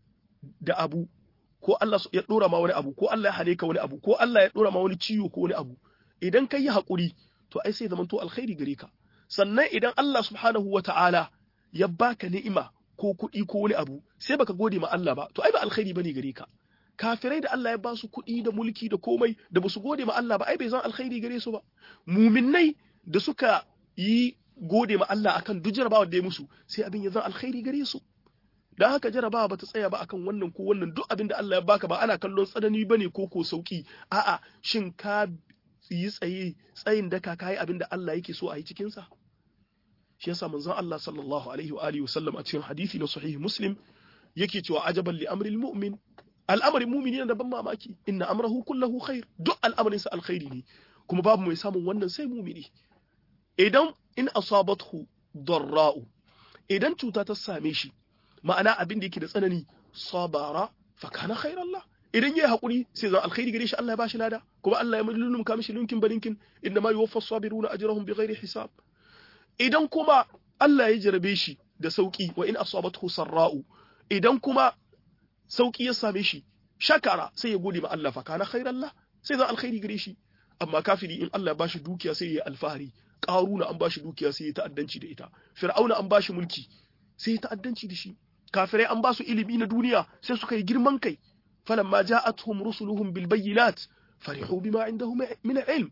da abu ko Allah ya dora ma wani abu ko Allah ya hane ka wani abu ko Allah ya dora ma wani ciwo ko wani abu idan kai haƙuri to ai sai zamanto alkhairi gare ka sannan idan Allah subhanahu wa ta'ala ya baka ni'ima ko kuɗi ko wani abu sai baka gode ma Allah ba to ai ba alkhairi bane gare ka kafirai da Allah ya ba su kuɗi da mulki da komai da basu gode ma Allah ba ai bai zan alkhairi gare su ba muminnai da suka yi gode ma Allah akan duk jarabawa da ya musu sai abin ya zan alkhairi gare su dan haka jarabawa bata tsaya ba akan wannan ko wannan duk abin da Allah ya baka ba ana kallon tsanani bane ko ko sauki a'a shin ka yi tsaye tsayin daka kai abin da Allah yake so a yi cikin sa shi yasa manzon Allah sallallahu alaihi wa alihi wasallam a cikin hadisi na sahih muslim yake cewa ajaban li amril mu'min al'amarin mu'mini yana da ban mamaki inna amrahu kullahu khair duk al'amarin sa alkhairi ne kuma babu mai samun wannan sai mu'mini idan in asabathu darra'u idan cuta ta same shi ma'ana abin da yake da tsanani sabara fa kana khairan la idan yayi hakuri sai zan alkhairi gare shi Allah ya bashi lada kuma Allah ya mulmulum ka mishi lunkin barinkin inna ma yuwaffas sabiruna ajrahum bighairi hisab idan kuma Allah ya jarabe shi da sauki wa in asabathu sarra'u idan kuma sauki ya same shi shakara sai ya gode ma Allah fa kana khairan la sai zan alkhairi gare shi amma kafiri in Allah ya bashi dukiya sai ya alfahari qaruna an bashi dukiya sai ya ta'addanci da ita fir'auna an bashi mulki sai ya ta'addanci da shi kafirai an basu ilimi na duniya sai suka yi girman kai falamma ja'atuhum rusuluhum bil bayyinat farihu bima indahum min ilm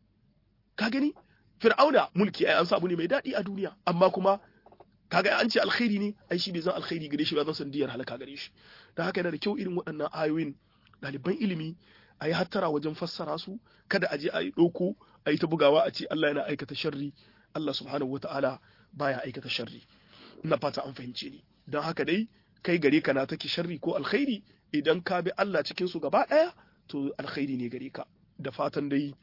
ka gani fir'auna mulki ai an samu ne mai dadi a duniya amma kuma kaga an ce alkhairi ne ai shi bai zan alkhairi gare shi ba zan sandiyar halaka gare shi dan haka yana da kyau irin waɗannan ayoyin ɗaliban ilimi a yi hattara wajen fassara su kada a je a yi ɗauko a yi ta bugawa a ce Allah yana aikata sharri Allah subhanahu wata'ala baya aikata sharri ina fata an fahimce ni don haka dai kai gare ka na take sharri ko alkhairi idan ka bi Allah cikin su gaba ɗaya to alkhairi ne gare ka da fatan dai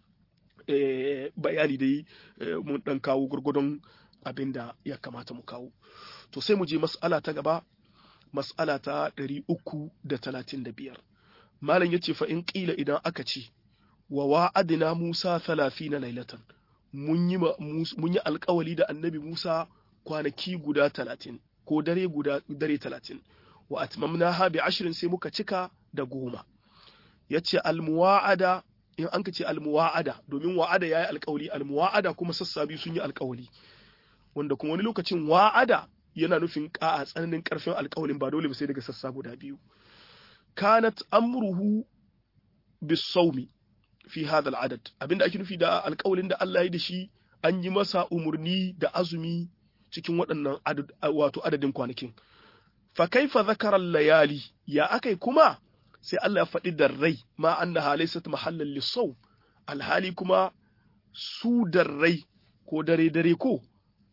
bayani dai mun dan kawo gurgudun abin da ya kamata mu kawo to sai mu je mas'ala ta gaba mas'ala ta ɗari uku da talatin da biyar malam yace fa in qila idan aka ce wa wa'adna Musa thalathina laylatan mun yi mun yi alƙawali da annabi Musa kwanaki guda talatin ko dare guda dare talatin wa atmamnaha bi ashrin sai muka cika da goma yace almuwa'ada in an ka ce almuwa'ada domin wa'ada yayi alƙawali almuwa'ada kuma sassabi sun yi alƙawali wanda kuma wani lokacin wa'ada yana nufin ƙa'a tsananin ƙarfin alƙawalin ba dole ba sai daga sassa guda biyu kanat amruhu bis-sawmi fi hadha al-adad abinda ake nufi da alƙawalin da Allah ya da shi an yi masa umurni da azumi cikin waɗannan wato adadin kwanakin fa kaifa zakara layali ya akai kuma sai Allah ya faɗi darrai ma annaha laysat mahallan lis-sawm alhali kuma su darrai ko dare dare ko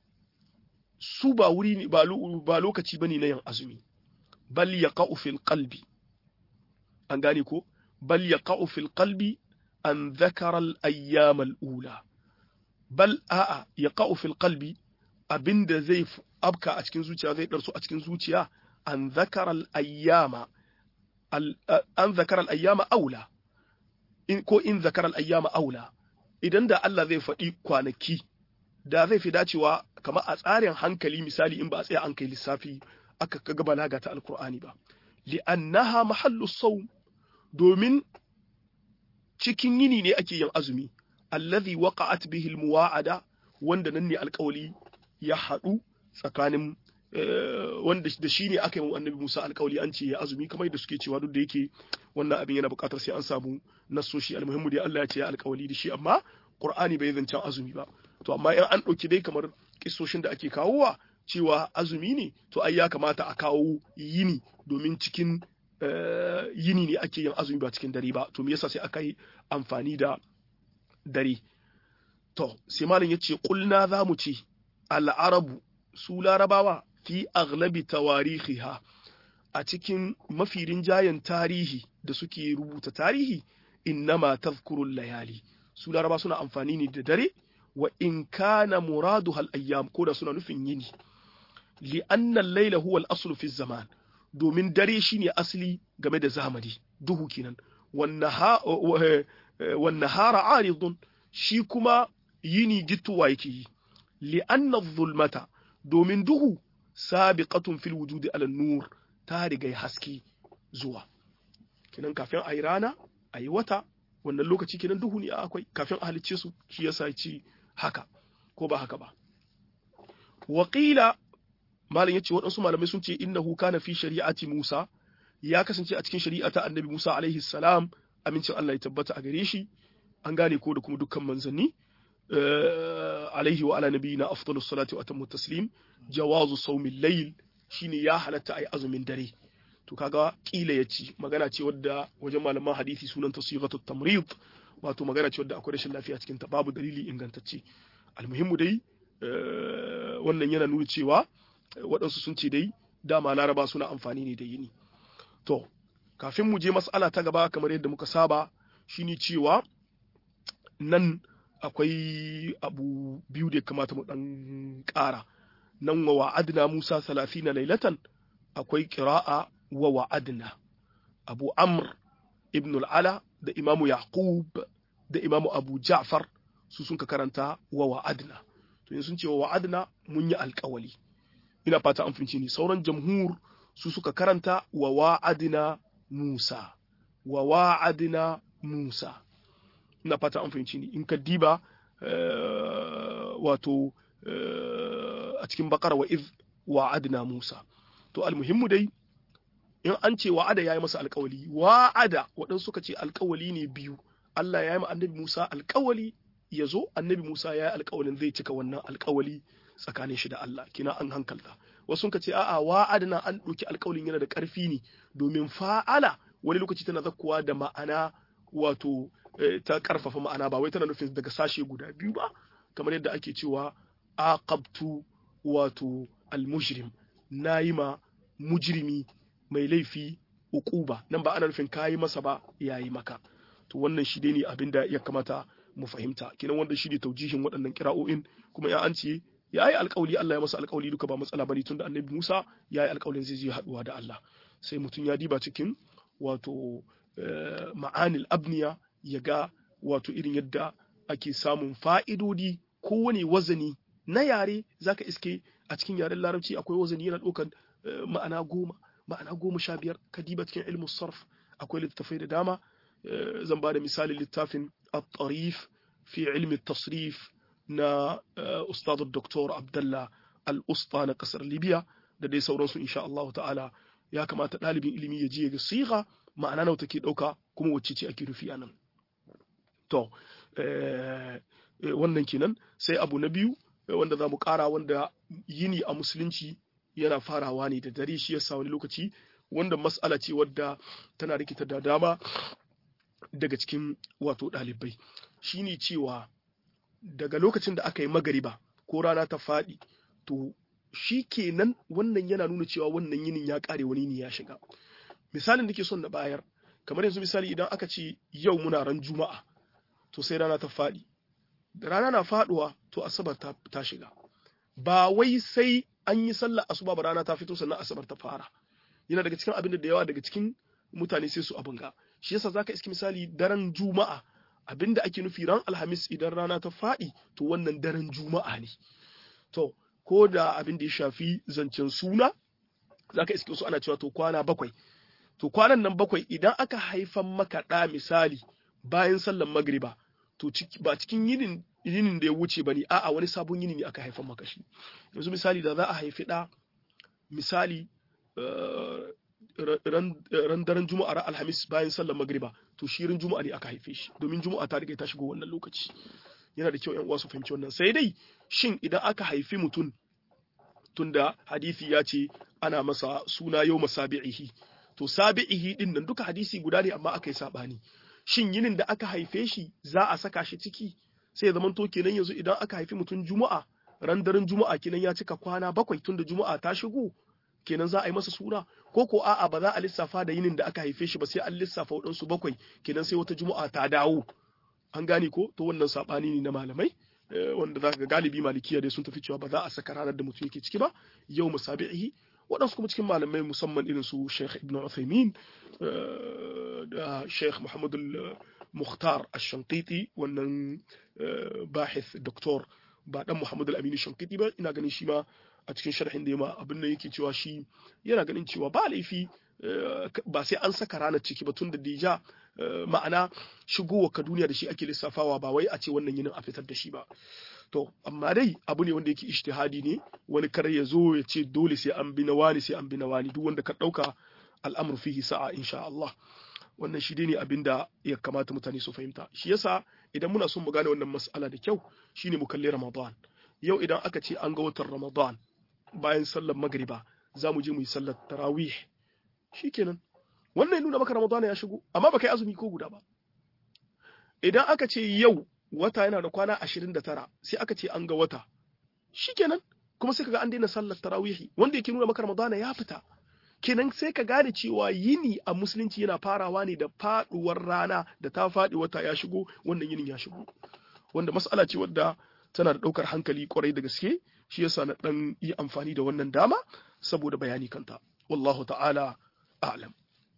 su ba wuri ne ba lokaci bane na yin azumi bal yaqa'u fil qalbi an gane ko bal yaqa'u fil qalbi an dhakara al ayyam al ula bal a'a yaqa'u fil qalbi abinda zai abka a cikin zuciya zai darsu a cikin zuciya an dhakara al ayyama an dhakara al ayyama aula in ko in dhakara al ayyama aula idan da Allah zai faɗi kwanaki da zai fi dacewa kamar a tsarin hankali misali in ba a tsaya an kai lissafi aka kaga balaga ta alkur'ani ba li'annaha mahallu sawm domin cikin yini ne ake yin azumi allazi waqa'at bihi almuwa'ada wanda nan ne alƙawli ya haɗu tsakanin wanda da shi ne aka yi wa annabi Musa alƙawli an ce ya azumi kamar da suke cewa duk da yake wannan abin yana buƙatar sai an samu nassoshi almuhimmu dai Allah ya ce ya alƙawli da shi amma Qur'ani bai zancen azumi ba to amma in an ɗauki dai kamar kissoshin da ake kawowa cewa azumi ne to ai ya kamata a kawo yini domin cikin yini ne ake yin azumi ba cikin dare ba to me yasa sai aka yi amfani da dare to sai malam yace qulna za mu ce al-arabu su larabawa fi aghlabi tawarikhiha a cikin mafi rinjayen tarihi da suke rubuta tarihi innama tadhkuru layali su laraba suna amfani ne da dare wa in kana muraduha al-ayyam ko da suna nufin yini li anna al-layla huwa al-aslu fi zaman domin dare shine asali game da zamani duhu kenan wan nahara aridun shi kuma yini gittuwa yake yi li anna adh-dhulmata domin duhu sabiqatun fil wujudi ala nur ta riga haske zuwa kenan kafin ayi rana ayi wata wannan lokaci kenan duhu ne akwai kafin a halicce su shi yasa ci haka ko ba haka ba waqila malam yace waɗansu malamai sun ce innahu kana fi shari'ati Musa ya kasance a cikin shari'ata annabi Musa alaihi salam amincin Allah ya tabbata a gare shi an gane ko da kuma dukkan manzanni alaihi wa ala nabiyina afdalus salati wa atammu taslim jawazu sawmil layl shine ya halatta ai azumin dare to kaga kila yace magana ce wadda wajen malaman hadisi sunan tasighatut tamrid wato magana ce wadda akwai rashin lafiya cikin ta babu dalili ingantacce almuhimmu dai wannan yana nuna cewa waɗansu sun ce dai dama laraba suna amfani ne da yini to kafin mu je mas'ala ta gaba kamar yadda muka saba shine cewa nan akwai abu biyu da kamata mu dan ƙara nan wa wa'adna Musa thalathina laylatan akwai qira'a wa wa'adna Abu Amr ibn al-Ala da Imamu Yaqub da Imamu Abu Ja'far su sun ka karanta wa wa'adna to in sun ce wa wa'adna mun yi alƙawali ina fata an fince ni sauran jamhur su suka karanta wa wa'adna Musa wa wa'adna Musa ina fata an fahimci ni in ka diba wato a cikin bakara wa iz wa'adna Musa to almuhimmu dai in an ce wa'ada yayi masa alƙawali wa'ada waɗansu suka ce alƙawali ne biyu Allah ya yi ma annabi Musa alƙawali ya zo annabi Musa ya yi alƙawalin zai cika wannan alƙawali tsakanin shi da Allah kina an hankalta wasu sun ce a'a wa'adna an ɗauki alƙawalin yana da ƙarfi ne domin fa'ala wani lokaci tana zakkuwa da ma'ana wato ta karfafa ma'ana ba wai tana nufin daga sashe guda biyu ba kamar yadda ake cewa aqabtu wato almujrim nayi ma mujrimi mai laifi uquba nan ba ana nufin kayi masa ba yayi maka to wannan shi dai ne abinda ya kamata mu fahimta kinan wanda shi ne taujihin waɗannan kira'o'in kuma ya an ce yayi alƙawli Allah ya masa alƙawli duka ba matsala bane tunda annabi Musa yayi alƙawlin zai je haduwa da Allah sai mutum ya diba cikin wato ma'anil abniya ya ga wato irin yadda ake samun fa'idodi kowane wazani na yare zaka iske a cikin yaren larabci akwai wazani yana ɗaukan ma'ana goma ma'ana goma sha biyar kadiba cikin ilmu sarf akwai littafai da dama zan ba da misali littafin at-tarif fi ilmi at-tasrif na ustad doktor Abdullah al-Usta na kasar Libya da dai sauransu insha Allah ta'ala ya kamata ɗalibin ilimi ya je ga siga ma'ana nawa take ɗauka kuma wacce ce ake rufi anan to wannan kenan sai abu na biyu wanda za mu ƙara wanda yini a musulunci yana farawa ne da dare shi yasa wani lokaci wanda mas'ala ce wadda tana rikita da dama daga cikin wato ɗalibai shine cewa daga lokacin da aka yi magariba ko rana ta faɗi to shi kenan wannan yana nuna cewa wannan yinin ya ƙare wani ne ya shiga misalin da ke son na bayar kamar yanzu misali idan aka ce yau muna ran juma'a to sai rana ta faɗi da rana na faɗuwa to asabar ta, ta shiga ba wai sai an yi sallar asuba ba rana ta fito sannan asabar ta fara yana daga cikin abin da yawa daga cikin mutane sai su abin ga shi yasa zaka iski misali daren juma'a abinda ake nufi ran alhamis idan rana ta faɗi to wannan daren juma'a ne to ko da abin da ya shafi zancen suna zaka iske su ana cewa to kwana bakwai to kwanan nan bakwai idan aka haifan maka ɗa misali bayan sallar magriba to ba cikin yinin yinin da ya wuce bane a'a wani sabon yini ne aka haifan maka shi yanzu misali da za a haifi ɗa misali ran daren juma'a ran alhamis bayan sallar magriba to shirin juma'a ne aka haife shi domin juma'a ta riga ta shigo wannan lokaci yana da kyau ƴan uwa su fahimci wannan sai dai shin idan aka haifi mutum tunda hadisi ya ce ana masa suna yau masabi'ihi to sabi'ihi din nan duka hadisi guda ne amma aka yi sabani shin yinin da aka haife shi za a saka shi ciki sai ya zama to kenan yanzu idan aka haifi mutum juma'a ran daren juma'a kenan ya cika kwana bakwai tunda juma'a ta shigo kenan za a yi masa suna ko ko a'a ba za a lissafa da yinin da aka haife shi ba sai an lissafa waɗansu bakwai kenan sai wata juma'a ta dawo an gane ko to wannan sabani ne na malamai wanda za ka ga galibi malikiya dai sun tafi cewa ba za a saka ranar da mutum yake ciki ba yau musabihi waɗansu kuma cikin malamai musamman irin su Sheikh Ibn Uthaymeen da Sheikh Muhammad al-Mukhtar al-Shanqiti wannan bahith doktor ba dan Muhammad al-Amin al-Shanqiti ba ina ganin shi ma a cikin sharhin da yama abin da yake cewa shi yana ganin cewa ba laifi ba sai an saka ranar ciki ba tun da deja ma'ana shigowa ka duniya da shi ake lissafawa ba wai a ce wannan yinin a fitar da shi ba to amma dai abu ne wanda yake ijtihadi ne wani kar ya zo ya ce dole sai an bi na wani sai an bi na wani duk wanda ka dauka al'amru fihi sa'a insha Allah wannan shi dai ne abin da ya kamata mutane su fahimta shi yasa idan muna son mu gane wannan mas'ala da kyau shine mu kalli Ramadan yau idan aka ce an ga watan Ramadan bayan sallar magriba za mu je mu yi sallar tarawih shikenan wannan nuna maka Ramadan ya shigo amma baka yi azumi ko guda ba idan aka ce yau wata yana da kwana ashirin da tara sai aka ce an ga wata shikenan kuma sai kaga an daina sallar tarawih wanda yake nuna maka Ramadan ya fita kenan sai ka gane cewa yini a musulunci yana farawa ne da faduwar rana da ta fadi wata ya shigo wannan yinin ya shigo wanda mas'ala ce wadda tana da daukar hankali kwarai da gaske shi yasa na dan yi amfani da wannan dama saboda bayani kanta wallahu ta'ala a'lam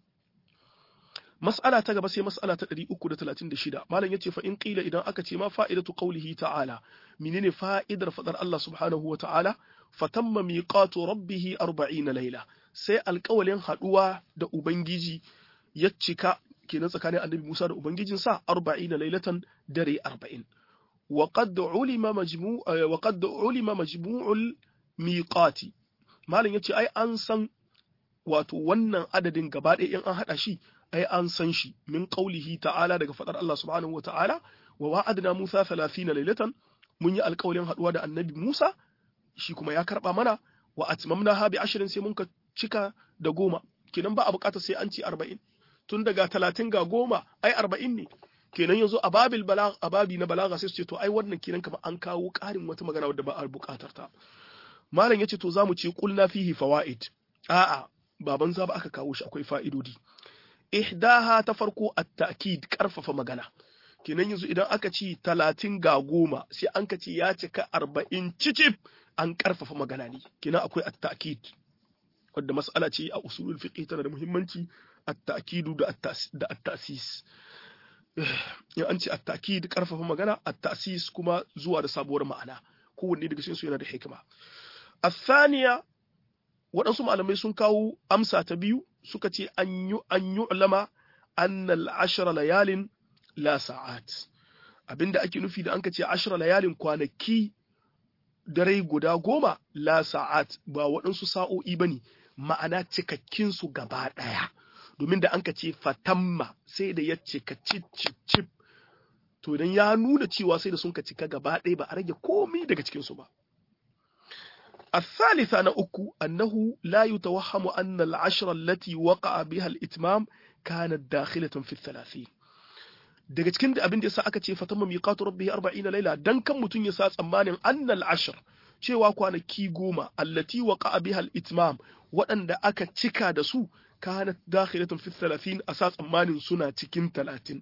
mas'ala ta gaba sai mas'ala ta ɗari uku da talatin da shida malam yace fa in qila idan aka ce ma fa'idatu qawlihi ta'ala menene fa'idar fadar Allah subhanahu wa ta'ala fatamma miqatu rabbih arba'ina layla sai alƙawalin haduwa da ubangiji ya cika kenan tsakanin annabi Musa da ubangijinsa arba'ina laylatan dare arba'in wa qad ulima majmu' wa qad ulima majmu'ul miqati malam yace ai an san wato wannan adadin gaba ɗaya in an hada shi ai an san shi min qaulihi ta'ala daga fadar Allah subhanahu wa ta'ala wa wa'adna Musa thalathina laylatan mun yi alƙawalin haduwa da annabi Musa shi kuma ya karba mana wa atmamnaha bi ashrin sai mun ka cika da goma kenan ba a bukata sai an ci arba'in tun daga talatin ga goma ai arba'in ne kenan yanzu a babil balagh a babi na balaga sai su ce to ai wannan kenan kamar an kawo ƙarin wata magana wadda ba a bukatar ta malam yace to zamu ce qulna fihi fawaid a'a baban za ba aka kawo shi akwai fa'idodi ihdaha ta farko at-ta'kid karfafa magana kenan yanzu idan aka ci talatin ga goma sai an ka ce ya cika arba'in cicif an karfafa magana ne kenan akwai at-ta'kid wadda mas'ala ce a usulul fiqh tana da muhimmanci at-ta'kidu da at-ta'sis in an ce at-ta'kid karfafa magana, at-ta'sis kuma zuwa da sabuwar ma'ana, kowanne daga cikin su yana da hikima. Athaniya, waɗansu malamai sun kawo amsa ta biyu suka ce an yi an yu'lama anna al-ashra layalin la sa'at. Abinda ake nufi da an ka ce ashra layalin kwanaki dare guda goma la sa'at ba waɗansu sa'o'i bane, ma'ana cikakkin su gaba ɗaya. Domin da an ka ce fatamma sai da ya cika cip to idan ya nuna cewa sai da sun ka cika gaba ɗaya ba a rage komai daga cikin su ba. الثالثة نأكو أنه لا يتوهم أن العشرة التي وقع بها الإتمام كانت داخلة في الثلاثين. daga cikin da abin da yasa aka ce fatamma miqatu rabbihi arba'ina layla dan kan mutun ya sa tsammanin annal ashr cewa kwanaki goma allati waqa'a biha al-itmam waɗanda aka cika da su kanat dakhilatun fi thalathin a sa tsammanin suna cikin talatin.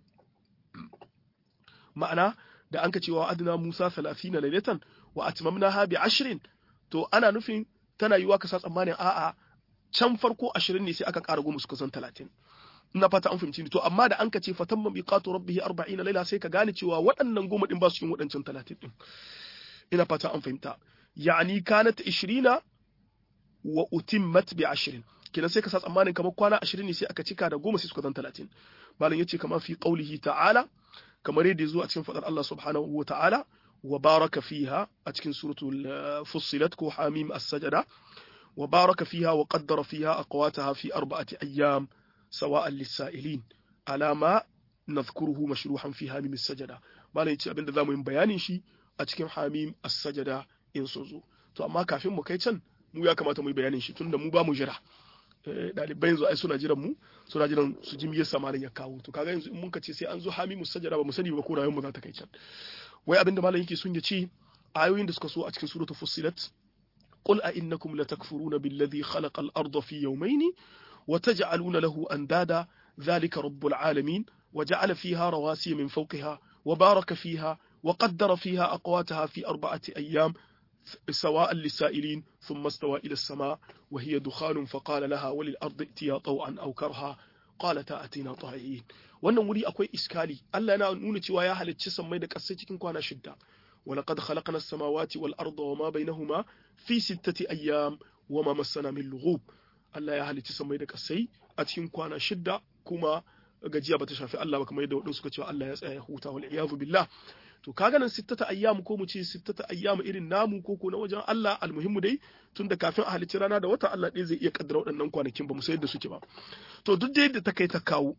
Ma'ana da anka cewa adna Musa thalathina laylatan wa atmamnaha bi ashrin, to ana nufin tana yiwa ka sa tsammanin a'a can farko ashirin ne sai aka ƙara goma suka san talatin. Ina fata an fahimci ni, to amma da an ka ce fatamma miqatu rabbihi arba'ina layla sai ka gane cewa waɗannan goma din ba su cikin waɗancan talatin din. Ina fata an fahimta. Yani kanat ishirina wa utimmat bi ashirin. Kenan sai ka sa tsammanin kamar kwana ashirin ne sai aka cika da goma sai suka zan talatin. Malam yace kamar fi qaulihi ta'ala, kamar yadda ya zo a cikin fadar Allah subhanahu wa ta'ala, wa baraka fiha a cikin suratul fussilat ko hamim as-sajda, wa baraka fiha wa qaddara fiha aqwataha fi arba'ati ayyam sawa'an lis-sa'ilin ala ma nadhkuruhu mashruhan fi hamim as-sajda. Malam yace abinda zamu yi bayanin shi a cikin hamim as-sajda in sun zo. To amma kafin mu kai can mu ya kamata mu yi bayanin shi tunda mu ba mu jira. Ɗalibai yanzu ai suna jiran mu, suna jiran su ji miyar samarin ya kawo. To kaga yanzu in mun ka ce sai an zo hamimu sajada ba mu sani ba ko rayuwar mu za ta kai can. Wai abinda malam yake sun ya ce ayoyin da suka so a cikin suratul fussilat, qul a innakum latakfuruna billadhi khalaqa al-ardha fi yawmayn wa taj'aluna lahu andada dhalika rabbul alamin wa ja'ala fiha rawasiya min fawqiha wa baraka fiha wa qaddara fiha aqwataha fi arba'ati ayyam سواء للسائلين ثم استوى إلى السماء وهي دخان فقال لها وللأرض ائتيا طوعا أو كرها قالتا أتينا طائعين. wannan wuri akwai iskali. Allah yana nuna cewa ya halicci sammai da ƙasai cikin kwana shidda. ولقد خلقنا السماوات والأرض وما بينهما في ستة أيام وما مسنا من لغوب. Allah ya halicci sammai da ƙasai a cikin kwana shidda kuma gajiya bata shafi Allah ba kamar yadda wadansu suka cewa Allah ya tsaya ya huta wal iyadu billah. To kaga nan sittata ayyam ko mu ce sittata ayyam irin namu ko ko na wajen Allah, almuhimmu dai tunda kafin a halicci rana da wata Allah ɗaya zai iya kaddara waɗannan kwanakin ba mu san yadda suke ba. To duk da yadda ta kai ta kawo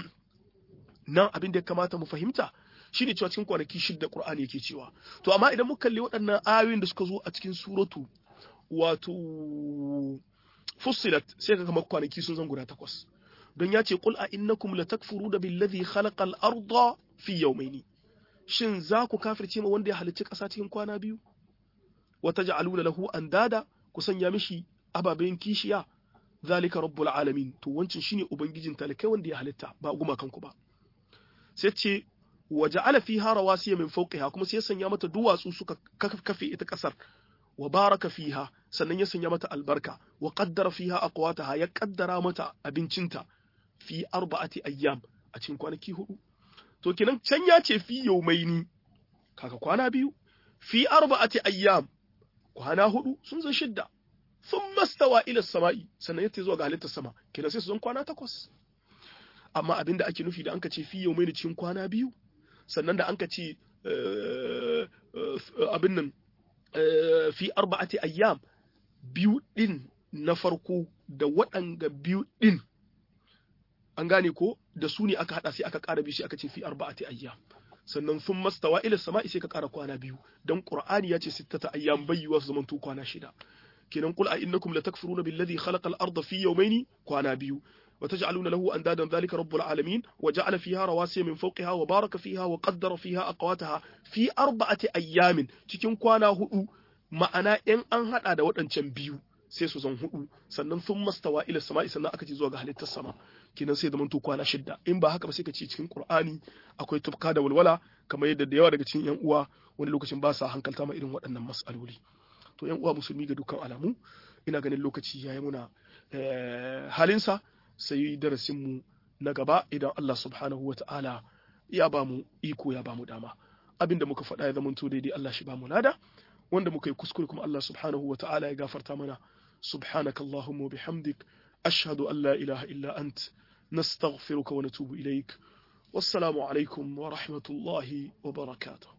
nan abin da ya kamata mu fahimta shine cewa cikin kwanaki shidda Qur'ani yake cewa. To amma idan muka kalli waɗannan ayoyin da suka zo a cikin suratu wato Fussilat sai ka kamar kwanaki sun zan guda takwas. Don ya ce qul a innakum latakfuruna billadhi khalaqa al-arda fi yawmayni. Shin za ku kafirce ma wanda ya halicci ƙasa cikin kwana biyu? Wata ja'aluna lahu andada, ku sanya mishi ababen kishiya, zalika rabbul alamin. To wancin shine ubangijin talakai wanda ya halitta ba gumakan ku ba. Sai ce wa ja'ala fiha rawasiya min fawqiha, kuma sai ya sanya mata duwatsu suka kafe ita ƙasar. Wa baraka fiha, sannan ya sanya mata albarka. Wa qaddara fiha aqwataha, ya kaddara mata abincinta fi arba'ati ayyam, a cikin kwanaki hudu. To kenan can ya ce fi yaumaini kaka kwana biyu, fi arba'ati ayyam kwana hudu sun zan shidda, sun mastawa ila sama'i sannan ya zuwa ga halittar sama, kenan sai su zan kwana takwas. Amma abinda ake nufi da anka ce fi yaumaini cikin kwana biyu, sannan da anka ce abin nan fi arba'ati ayyam, biyu din na farko da waɗanga biyu din an gane ko da su ne aka hada sai aka ƙara biyu sai aka ce fi arba'ati ayyam, sannan sun mastawa ila sama'i sai ka ƙara kwana biyu, dan Qur'ani ya ce sittata ayyam bayyuwa su zamanto kwana shida. Kenan qul a innakum latakfuruna billadhi khalaqa al-arda fi yawmayni kwana biyu, wa taj'aluna lahu andadan dhalika rabbul alamin wa ja'ala fiha rawasiya min fawqiha wa baraka fiha wa qaddara fiha aqwataha fi arba'ati ayyamin, cikin kwana hudu. Ma'ana in an hada da waɗancan biyu sai su zan hudu, sannan sun mastawa ila sama'i sannan aka ce zuwa ga halittar sama, kenan sai da manto kwana shidda. In ba haka ba sai ka ce cikin Qur'ani akwai tufka da walwala, kamar yadda da yawa daga cikin yan uwa wani lokacin ba sa hankalta ma irin waɗannan mas'aloli. To yan uwa musulmi ga dukkan alamu ina ganin lokaci yayi muna halinsa, sai darasin mu na gaba idan Allah subhanahu wata'ala ya bamu iko ya bamu dama abinda muka faɗa ya zamanto daidai Allah shi bamu lada wanda muka yi kuskure kuma Allah subhanahu wa ta'ala ya gafarta mana subhanaka allahumma bihamdik ashhadu an la ilaha illa ant nastaghfiruka wa natubu ilaik wassalamu alaikum wa rahmatullahi wa barakatuh